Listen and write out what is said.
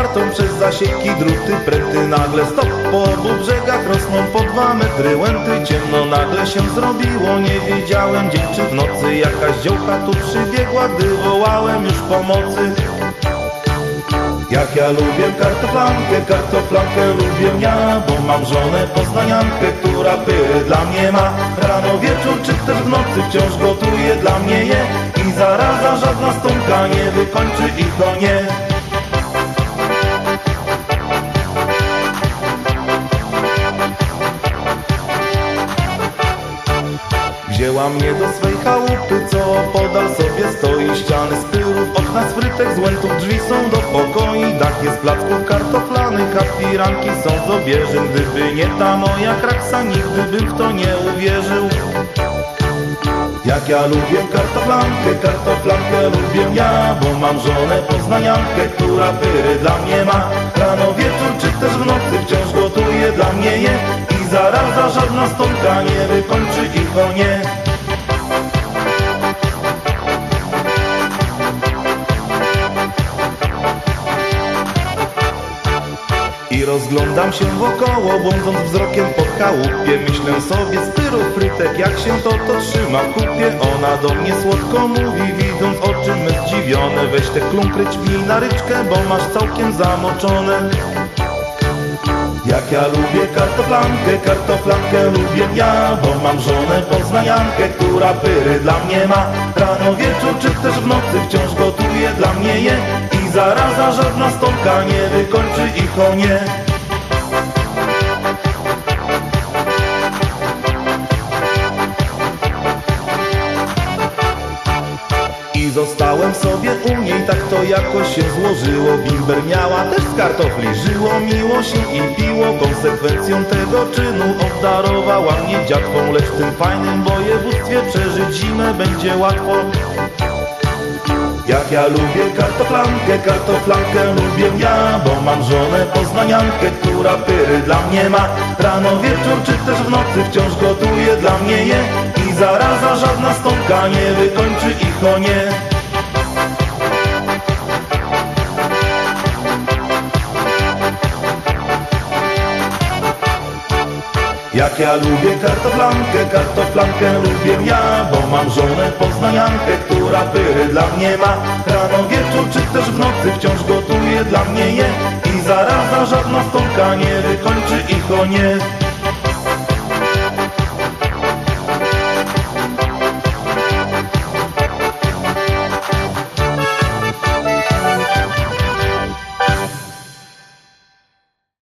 otwartą przez zasieki, druty, pręty. Nagle stop, po obu brzegach rosną po 2 metry łęty. Ciemno nagle się zrobiło, nie wiedziałem dzień czy w nocy. Jakaś dziołcha tu przybiegła, gdy wołałem już pomocy. Jak ja lubię kartoflankę lubię ja, bo mam żonę poznaniankę, która pyry dla mnie ma. Rano, wieczór czy też w nocy wciąż gotuje dla mnie je i zaraza żadna stonka nie wykończy ich, to nie. Wzięła mnie do swej chałupy, co opodal sobie stoi. Ściany z pyrów, okna z frytek, z łętów, drzwi są do pokoi. Dach jest z placków kartoflanych, a firanki są z obieżyn. Gdyby nie ta moja kraksa, nigdy bym w to nie uwierzył. Jak ja lubię kartoflankę lubię ja, bo mam żonę poznaniankę, która pyry dla mnie ma. Rano, wieczór czy też w nocy wciąż gotuje dla mnie je i zaraza żadna stonka nie wykończy ich, o nie. I rozglądam się wokoło, błądząc wzrokiem po chałupie. Myślę sobie z pyrów, frytek, jak się to trzyma w kupie. Ona do mnie słodko mówi, widząc oczy me zdziwione. Weź te klunkry, ćpij na ryczkę, bo masz całkiem zamoczone. Jak ja lubię kartoflankę lubię ja, bo mam żonę poznaniankę, która pyry dla mnie ma. Rano, wieczór czy też w nocy wciąż gotuje dla mnie je i zaraza żadna stonka nie wykończy ich, o nie. I zostałem sobie u niej, tak to jakoś się złożyło. Bimber miała też z kartofli, żyło miło się i piło. Konsekwencją tego czynu obdarowała mnie dziadką. Lecz w tym fajnym województwie przeżyć zimę będzie łatwo. Jak ja lubię kartoflankę lubię ja, bo mam żonę poznaniankę, która pyry dla mnie ma. Rano, wieczór czy też w nocy wciąż gotuje dla mnie je i zaraza żadna stonka nie wykończy ich, o nie. Jak ja lubię kartoflankę lubię ja, bo mam żonę poznaniankę, która pyry dla mnie ma. Rano, wieczór czy też w nocy wciąż gotuje dla mnie je i zaraza żadna stonka nie wykończy ich, o nie.